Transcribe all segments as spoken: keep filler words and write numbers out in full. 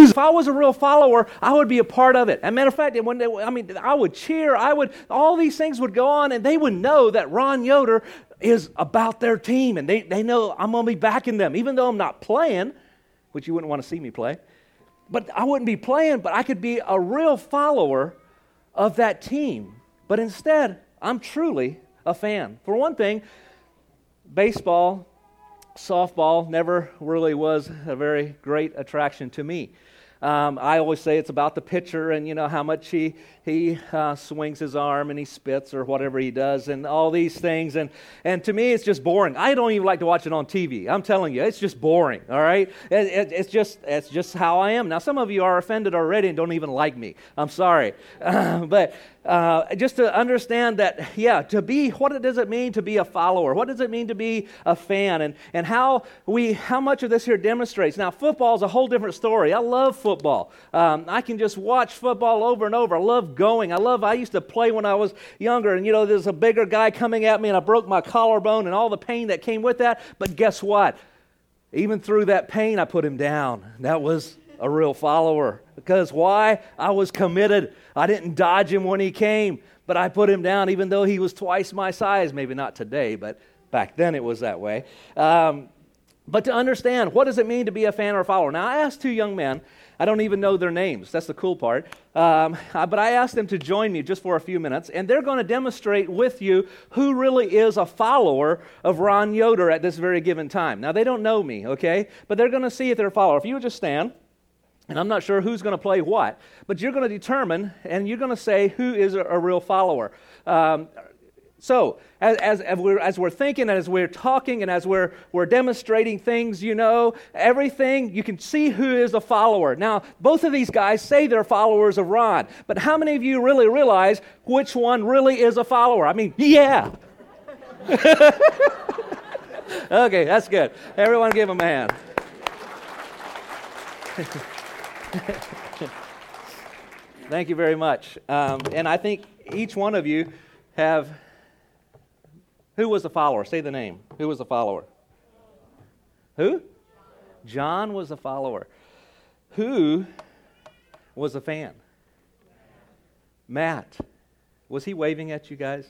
If I was a real follower, I would be a part of it. As a matter of fact, when they, I mean, I would cheer, I would, all these things would go on, and they would know that Ron Yoder is about their team, and they, they know I'm going to be backing them, even though I'm not playing, which you wouldn't want to see me play. But I wouldn't be playing, but I could be a real follower of that team. But instead, I'm truly a fan. For one thing, baseball, softball never really was a very great attraction to me. Um, I always say it's about the pitcher and, you know, how much he he uh, swings his arm and he spits or whatever he does and all these things. And, and to me, it's just boring. I don't even like to watch it on T V. I'm telling you, it's just boring, all right? It, it, it's just it's just how I am. Now, some of you are offended already and don't even like me. I'm sorry. Uh, but uh, just to understand that, yeah, to be, what does it mean to be a follower? What does it mean to be a fan? And, and how we how much of this here demonstrates. Now, football is a whole different story. I love football. Football. Um, I can just watch football over and over. I love going. I love, I used to play when I was younger, and you know, there's a bigger guy coming at me, and I broke my collarbone and all the pain that came with that. But guess what? Even through that pain, I put him down. That was a real follower. Because why? I was committed. I didn't dodge him when he came, but I put him down even though he was twice my size. Maybe not today, but back then it was that way. Um, but to understand, what does it mean to be a fan or a follower? Now, I asked two young men. I don't even know their names. That's the cool part. Um, but I asked them to join me just for a few minutes, and they're going to demonstrate with you who really is a follower of Ron Yoder at this very given time. Now, they don't know me, okay? But they're going to see if they're a follower. If you would just stand, and I'm not sure who's going to play what, but you're going to determine, and you're going to say who is a, a real follower. Um, So, as, as, as, we're, as we're thinking, as we're talking, and as we're, we're demonstrating things, you know, everything, you can see who is a follower. Now, both of these guys say they're followers of Ron, but how many of you really realize which one really is a follower? I mean, yeah. Okay, that's good. Everyone give him a hand. Thank you very much. Um, and I think each one of you have... Who was the follower? Say the name. Who was the follower? Who? John was a follower. Who was a fan? Matt. Was he waving at you guys?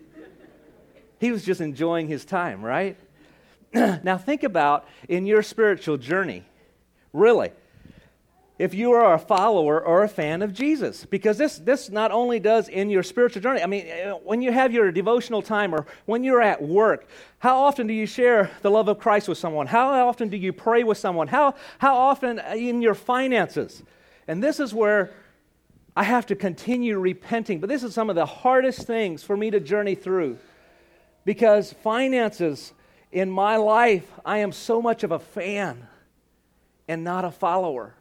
He was just enjoying his time, right? Now think about in your spiritual journey, really, if you are a follower or a fan of Jesus. Because this, this not only does in your spiritual journey, I mean, when you have your devotional time or when you're at work, how often do you share the love of Christ with someone? How often do you pray with someone? How, how often in your finances? And this is where I have to continue repenting. But this is some of the hardest things for me to journey through. Because finances in my life, I am so much of a fan and not a follower.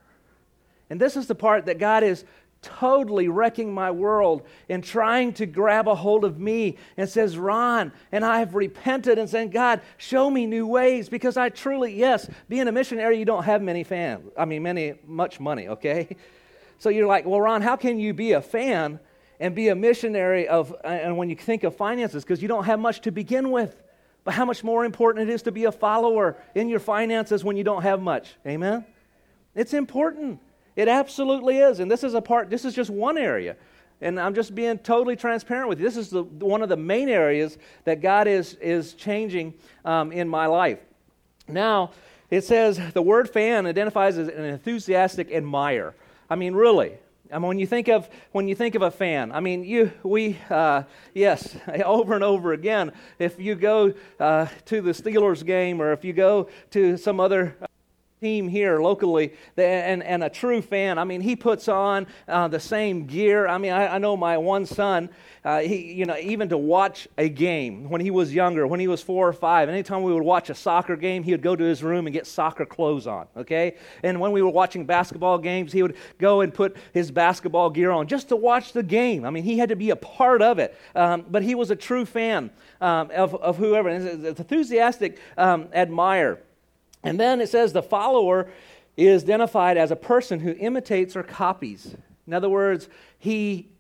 And this is the part that God is totally wrecking my world and trying to grab a hold of me and says, Ron, and I have repented and saying, God, show me new ways, because I truly, yes, being a missionary, you don't have many fans. I mean, many, much money, okay? So you're like, well, Ron, how can you be a fan and be a missionary of, and when you think of finances, because you don't have much to begin with. But how much more important it is to be a follower in your finances when you don't have much. Amen? It's important. It absolutely is, and this is a part, this is just one area, and I'm just being totally transparent with you. This is the, one of the main areas that God is, is changing um, in my life. Now, it says the word fan identifies as an enthusiastic admirer. I mean, really. I mean, when you think of when you think of a fan, I mean, you we uh, yes, over and over again. If you go uh, to the Steelers game, or if you go to some other team here locally, and, and a true fan, I mean, he puts on uh, the same gear. I mean, I, I know my one son, uh, he, you know, even to watch a game when he was younger, when he was four or five, anytime we would watch a soccer game, he would go to his room and get soccer clothes on, okay? And when we were watching basketball games, he would go and put his basketball gear on just to watch the game. I mean, he had to be a part of it. Um, but he was a true fan um, of, of whoever, and an enthusiastic um, admirer. And then it says the follower is identified as a person who imitates or copies. In other words, he,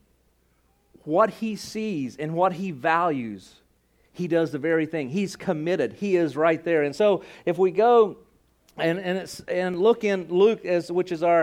what he sees and what he values, he does the very thing. He's committed. He is right there. And so if we go and and, it's, and look in Luke, as which is our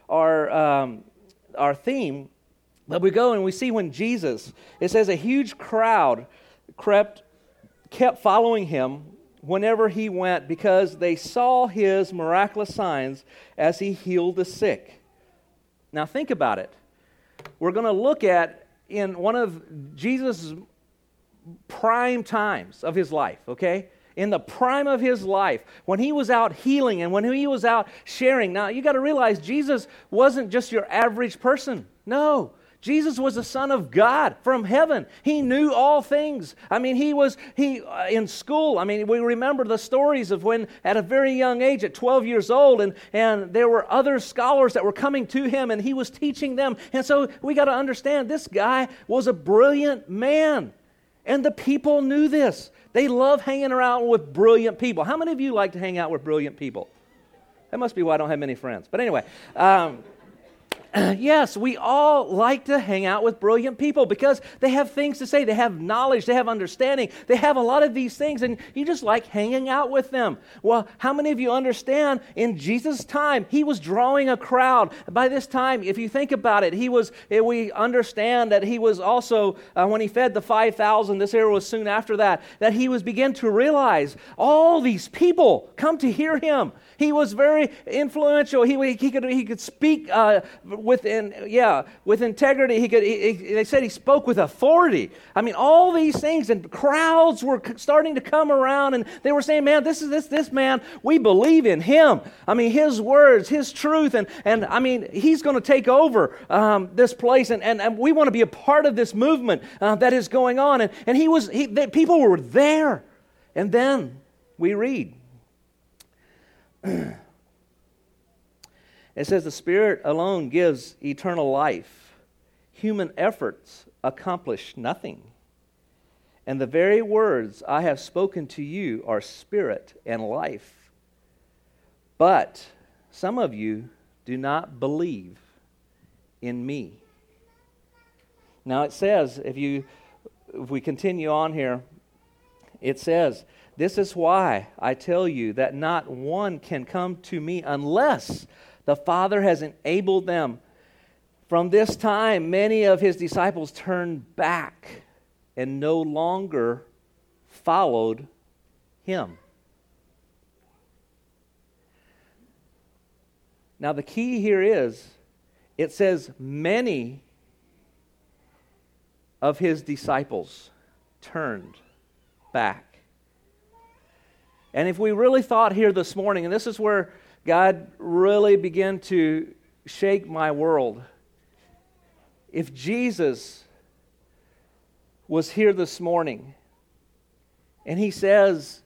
our, um, our theme, but we go and we see when Jesus, it says a huge crowd crept, kept following him whenever he went because they saw his miraculous signs as he healed the sick. Now think about it. We're going to look at in one of Jesus' prime times of his life, okay? In the prime of his life, when he was out healing and when he was out sharing. Now, you got to realize Jesus wasn't just your average person. No. Jesus was the Son of God from heaven. He knew all things. I mean, he was he uh, in school. I mean, we remember the stories of when at a very young age, at twelve years old, and, and there were other scholars that were coming to him, and he was teaching them. And so we got to understand, this guy was a brilliant man. And the people knew this. They love hanging around with brilliant people. How many of you like to hang out with brilliant people? That must be why I don't have many friends. But anyway, um, yes, we all like to hang out with brilliant people because they have things to say. They have knowledge. They have understanding. They have a lot of these things, and you just like hanging out with them. Well, how many of you understand in Jesus' time, he was drawing a crowd. By this time, if you think about it, he was. we understand that he was also, uh, when he fed the five thousand, this era was soon after that, that he was beginning to realize all these people come to hear him. He was very influential. He, he could he could speak uh, with in, yeah with integrity. He could. He, he, they said he spoke with authority. I mean, all these things, and crowds were starting to come around, and they were saying, "Man, this is this this man. We believe in him. I mean, his words, his truth, and and I mean, he's going to take over um, this place, and, and and we want to be a part of this movement uh, that is going on." And and he was. He, they, people were there, and then we read. It says the Spirit alone gives eternal life. Human efforts accomplish nothing. And the very words I have spoken to you are spirit and life. But some of you do not believe in me. Now it says, if you if we continue on here, it says, this is why I tell you that not one can come to me unless the Father has enabled them. From this time, many of his disciples turned back and no longer followed him. Now the key here is, it says many of his disciples turned back. And if we really thought here this morning, and this is where God really began to shake my world. If Jesus was here this morning, and he says,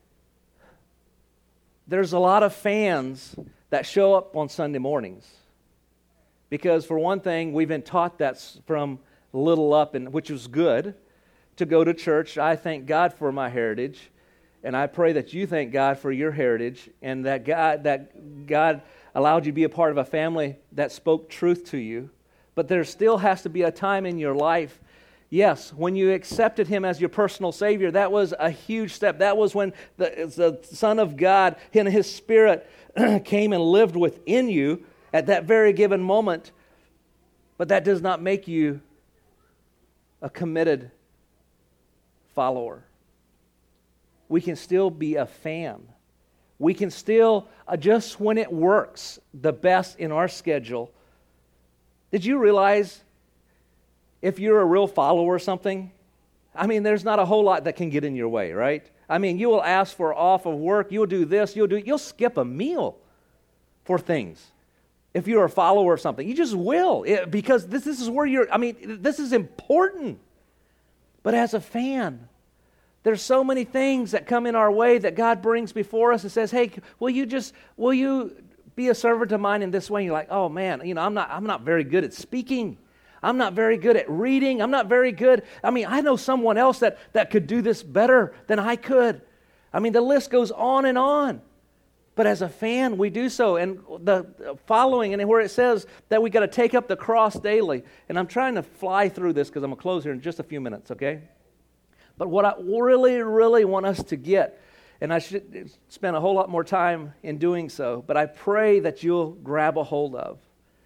there's a lot of fans that show up on Sunday mornings. Because for one thing, we've been taught that from little up, and which was good, to go to church. I thank God for my heritage. And I pray that you thank God for your heritage, and that God that God allowed you to be a part of a family that spoke truth to you. But there still has to be a time in your life, yes, when you accepted him as your personal Savior. That was a huge step. That was when the, the Son of God and his Spirit came and lived within you at that very given moment. But that does not make you a committed follower. We can still be a fan. We can still, uh, just when it works the best in our schedule. Did you realize if you're a real follower or something, I mean, there's not a whole lot that can get in your way, right? I mean, you will ask for off of work, you'll do this, you'll do, you'll skip a meal for things. If you're a follower of something, you just will, it, because this, this is where you're, I mean, this is important. But as a fan, there's so many things that come in our way that God brings before us and says, hey, will you just, will you be a servant of mine in this way? And you're like, oh man, you know, I'm not, I'm not very good at speaking. I'm not very good at reading. I'm not very good. I mean, I know someone else that, that could do this better than I could. I mean, the list goes on and on. But as a fan, we do so. And the following, and where it says that we got to take up the cross daily. And I'm trying to fly through this because I'm going to close here in just a few minutes, okay? But what I really, really want us to get, and I should spend a whole lot more time in doing so, but I pray that you'll grab a hold of.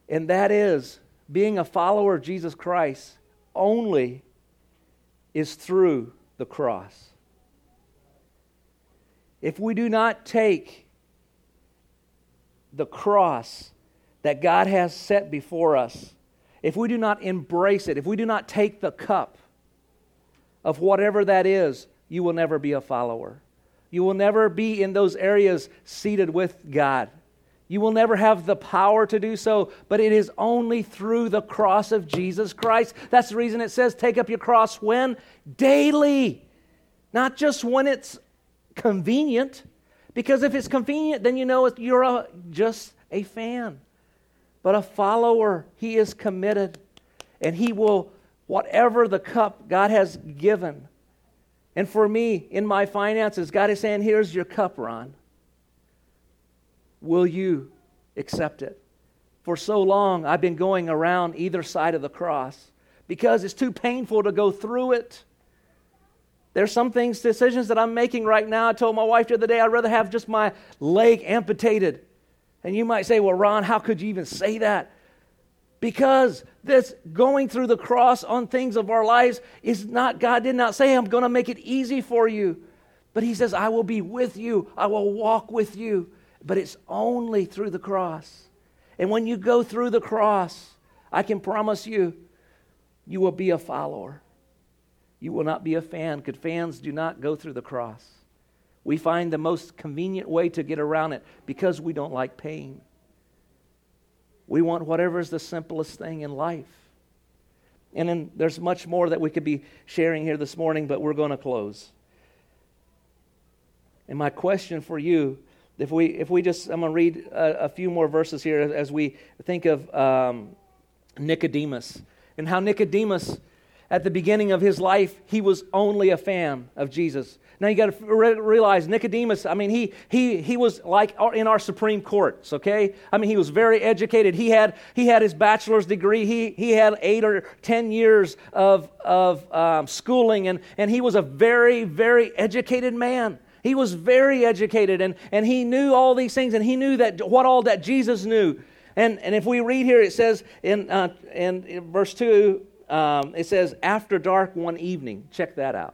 And that is, being a follower of Jesus Christ only is through the cross. If we do not take the cross that God has set before us, if we do not embrace it, if we do not take the cup of whatever that is, you will never be a follower. You will never be in those areas seated with God. You will never have the power to do so, but it is only through the cross of Jesus Christ. That's the reason it says take up your cross when? Daily. Not just when it's convenient. Because if it's convenient, then you know you're a, just a fan. But a follower, he is committed. And he will, whatever the cup God has given. And for me, in my finances, God is saying, here's your cup, Ron. Will you accept it? For so long, I've been going around either side of the cross because it's too painful to go through it. There's some things, decisions that I'm making right now. I told my wife the other day, I'd rather have just my leg amputated. And you might say, well, Ron, how could you even say that? Because this going through the cross on things of our lives is not, God did not say, I'm going to make it easy for you. But He says, I will be with you. I will walk with you. But it's only through the cross. And when you go through the cross, I can promise you, you will be a follower. You will not be a fan, because fans do not go through the cross. We find the most convenient way to get around it because we don't like pain. We want whatever is the simplest thing in life. And then there's much more that we could be sharing here this morning, but we're going to close. And my question for you, if we if we just, I'm going to read a, a few more verses here as we think of um, Nicodemus, and how Nicodemus, at the beginning of his life, he was only a fan of Jesus. Now you got to re- realize Nicodemus, I mean, he he he was like in our Supreme Courts, okay? I mean, he was very educated. He had he had his bachelor's degree. He he had eight or ten years of of um, schooling, and and he was a very very educated man. He was very educated, and and he knew all these things, and he knew that what all that Jesus knew. And and if we read here, it says in uh, in, in verse two. Um, it says, after dark one evening. Check that out.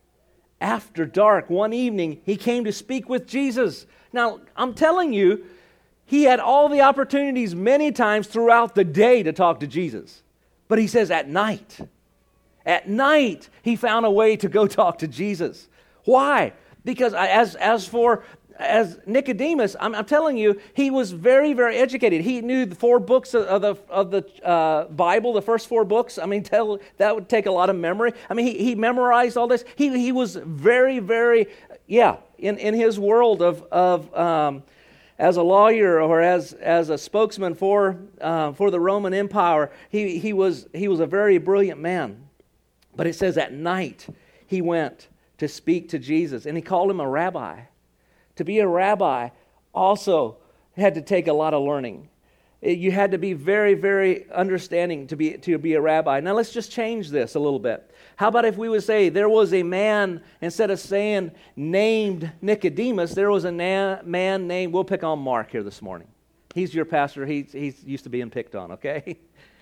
After dark one evening, he came to speak with Jesus. Now, I'm telling you, he had all the opportunities many times throughout the day to talk to Jesus. But he says at night. At night, he found a way to go talk to Jesus. Why? Because as, as for... As Nicodemus, I'm, I'm telling you, he was very, very educated. He knew the four books of, of the of the uh, Bible, the first four books. I mean, tell, that would take a lot of memory. I mean, he, he memorized all this. He he was very, very, yeah, in, in his world of of um, as a lawyer or as as a spokesman for uh, for the Roman Empire. He he was he was a very brilliant man. But it says at night he went to speak to Jesus, and he called him a rabbi. To be a rabbi also had to take a lot of learning. You had to be very, very understanding to be to be a rabbi. Now let's just change this a little bit. How about if we would say there was a man, instead of saying named Nicodemus, there was a na- man named, we'll pick on Mark here this morning. He's your pastor. He's, he's used to being picked on, okay?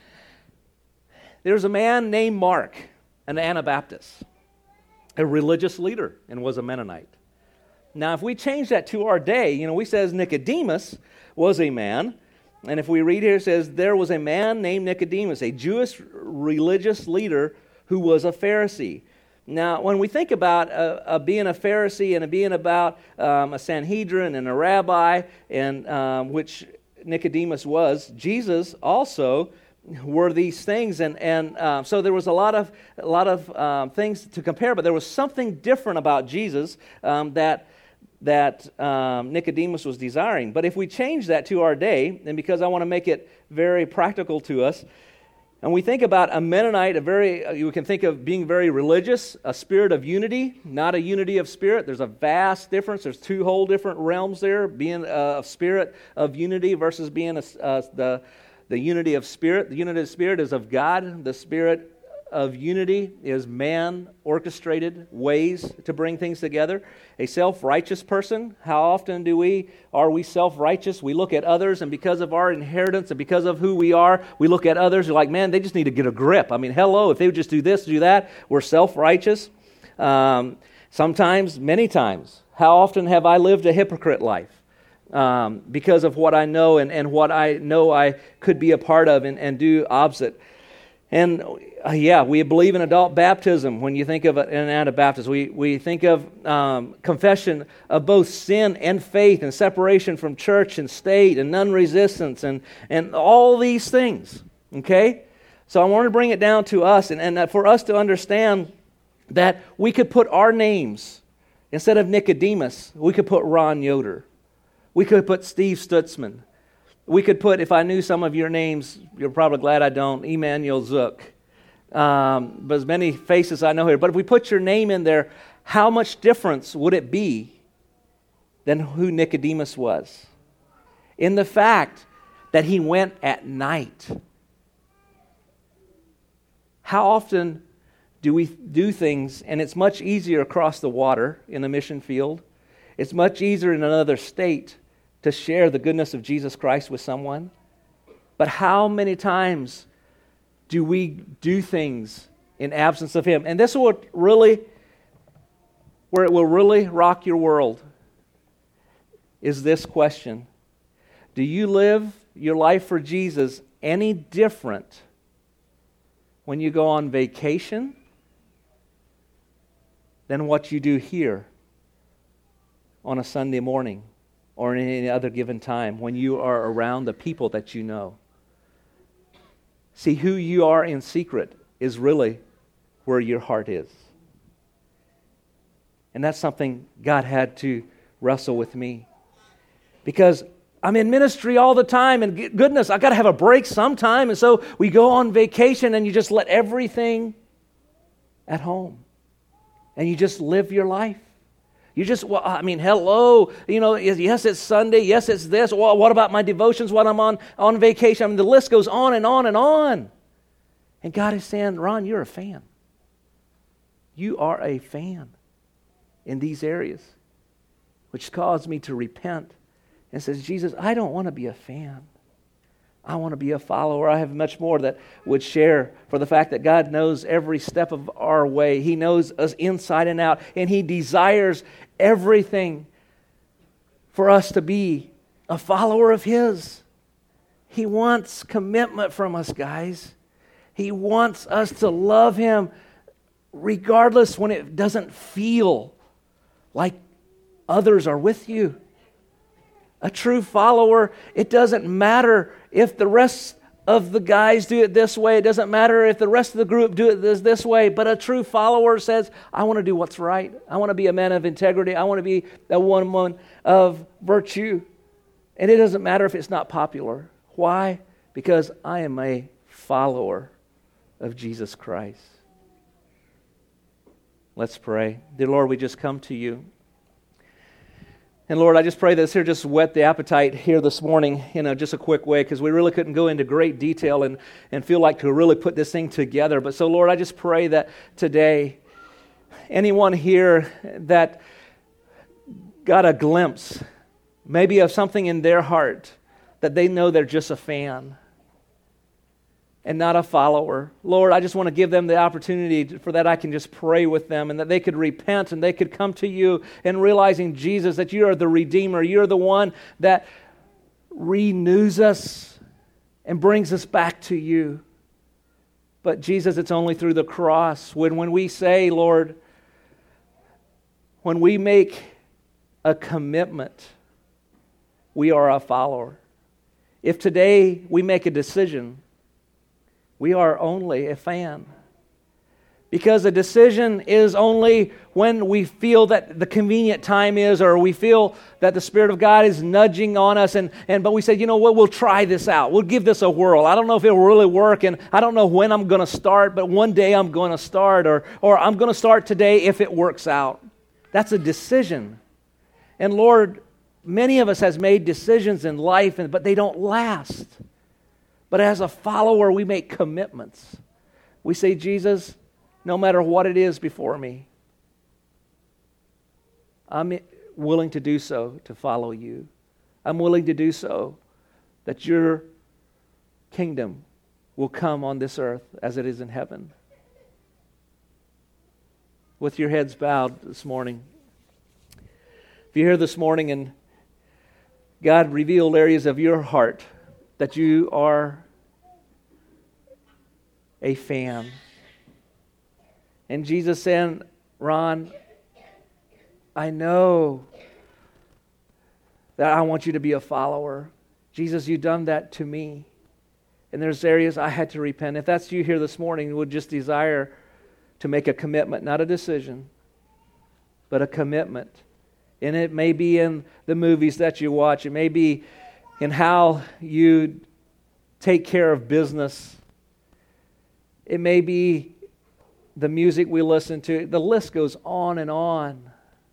There's a man named Mark, an Anabaptist, a religious leader, and was a Mennonite. Now, if we change that to our day, you know, we says Nicodemus was a man, and if we read here, it says there was a man named Nicodemus, a Jewish religious leader who was a Pharisee. Now, when we think about uh, uh, being a Pharisee and being about um, a Sanhedrin and a rabbi, and um, which Nicodemus was, Jesus also were these things, and and uh, so there was a lot of a lot of um, things to compare, but there was something different about Jesus um, that. that um, Nicodemus was desiring. But if we change that to our day, and because I want to make it very practical to us, and we think about a Mennonite, a very, uh, you can think of being very religious, a spirit of unity, not a unity of spirit. There's a vast difference. There's two whole different realms there, being a spirit of unity versus being a, uh, the, the unity of spirit. The unity of spirit is of God. The spirit of unity is man-orchestrated ways to bring things together. A self-righteous person, how often do we, are we self-righteous? We look at others, and because of our inheritance and because of who we are, we look at others, we're like, man, they just need to get a grip. I mean, hello, if they would just do this, do that, we're self-righteous. Um, sometimes, many times, how often have I lived a hypocrite life? Um, because of what I know and, and what I know I could be a part of and, and do opposite. And uh, yeah, we believe in adult baptism when you think of an Anabaptist. We, we think of um, confession of both sin and faith and separation from church and state and non-resistance and, and all these things, okay? So I want to bring it down to us and, and for us to understand that we could put our names, instead of Nicodemus, we could put Ron Yoder. We could put Steve Stutzman. We could put, if I knew some of your names, you're probably glad I don't, Emmanuel Zook. Um, but as many faces I know here. But if we put your name in there, how much difference would it be than who Nicodemus was? In the fact that he went at night. How often do we do things, and it's much easier across the water in a mission field. It's much easier in another state to share the goodness of Jesus Christ with someone. But how many times do we do things in absence of Him? And this will really, where it will really rock your world, is this question. Do you live your life for Jesus any different when you go on vacation than what you do here on a Sunday morning or in any other given time when you are around the people that you know? See, who you are in secret is really where your heart is. And that's something God had to wrestle with me. Because I'm in ministry all the time, and goodness, I got to have a break sometime. And so we go on vacation and you just let everything at home. And you just live your life. You just, well, I mean, hello, you know, yes, it's Sunday, yes, it's this. Well, what about my devotions when I'm on, on vacation? I mean, the list goes on and on and on. And God is saying, Ron, you're a fan. You are a fan in these areas, which caused me to repent and says, Jesus, I don't want to be a fan. I want to be a follower. I have much more that would share for the fact that God knows every step of our way. He knows us inside and out, and He desires everything for us to be a follower of His. He wants commitment from us, guys. He wants us to love Him regardless when it doesn't feel like others are with you. A true follower, it doesn't matter if the rest of the guys do it this way. It doesn't matter if the rest of the group do it this, this way. But a true follower says, I want to do what's right. I want to be a man of integrity. I want to be a woman of virtue. And it doesn't matter if it's not popular. Why? Because I am a follower of Jesus Christ. Let's pray. Dear Lord, we just come to You. And Lord, I just pray that this here just whet the appetite here this morning in a, just a quick way, because we really couldn't go into great detail and, and feel like to really put this thing together. But so Lord, I just pray that today, anyone here that got a glimpse, maybe of something in their heart, that they know they're just a fan and not a follower. Lord, I just want to give them the opportunity for that I can just pray with them and that they could repent and they could come to You and realizing, Jesus, that You are the Redeemer. You're the one that renews us and brings us back to You. But Jesus, it's only through the cross. When, when we say, Lord, when we make a commitment, we are a follower. If today we make a decision, we are only a fan. Because a decision is only when we feel that the convenient time is, or we feel that the Spirit of God is nudging on us, and, and but we say, you know what, we'll try this out. We'll give this a whirl. I don't know if it will really work, and I don't know when I'm going to start, but one day I'm going to start, or, or I'm going to start today if it works out. That's a decision. And Lord, many of us has made decisions in life, but they don't last. But as a follower, we make commitments. We say, Jesus, no matter what it is before me, I'm willing to do so to follow you. I'm willing to do so that your kingdom will come on this earth as it is in heaven. With your heads bowed this morning, if you're here this morning and God revealed areas of your heart that you are a fan, and Jesus said, Ron, I know that I want you to be a follower. Jesus, you've done that to me. And there's areas I had to repent. If that's you here this morning, would just desire to make a commitment, not a decision, but a commitment. And it may be in the movies that you watch. It may be in how you take care of business. It may be the music we listen to. The list goes on and on.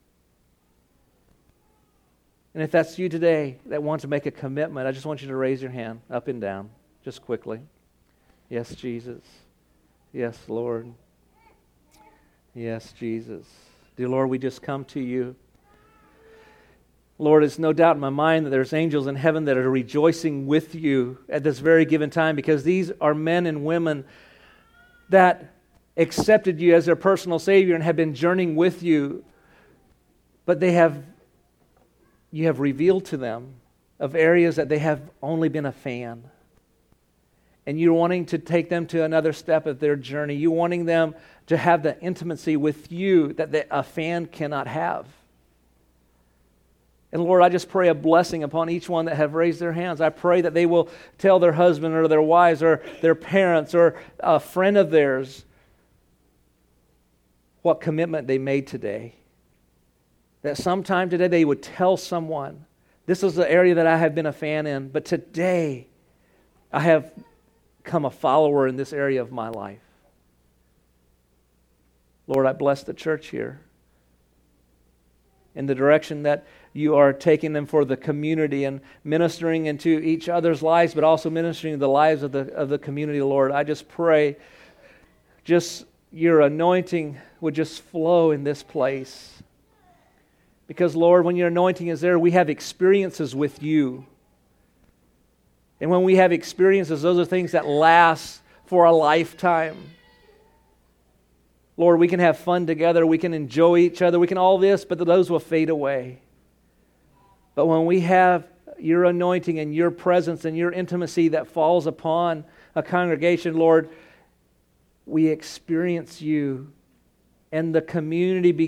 And if that's you today that wants to make a commitment, I just want you to raise your hand up and down, just quickly. Yes, Jesus. Yes, Lord. Yes, Jesus. Dear Lord, we just come to you. Lord, it's no doubt in my mind that there's angels in heaven that are rejoicing with you at this very given time, because these are men and women that accepted you as their personal Savior and have been journeying with you, but they have you have revealed to them of areas that they have only been a fan. And you're wanting to take them to another step of their journey. You're wanting them to have the intimacy with you that the, a fan cannot have. And Lord, I just pray a blessing upon each one that have raised their hands. I pray that they will tell their husband or their wives or their parents or a friend of theirs what commitment they made today. That sometime today they would tell someone, this is the area that I have been a fan in, but today I have become a follower in this area of my life. Lord, I bless the church here in the direction that you are taking them for the community and ministering into each other's lives, but also ministering to the lives of the of the community, Lord. I just pray just your anointing would just flow in this place. Because, Lord, when your anointing is there, we have experiences with you. And when we have experiences, those are things that last for a lifetime. Lord, we can have fun together, we can enjoy each other, we can all this, but those will fade away. But when we have your anointing and your presence and your intimacy that falls upon a congregation, Lord, we experience you, and the community begins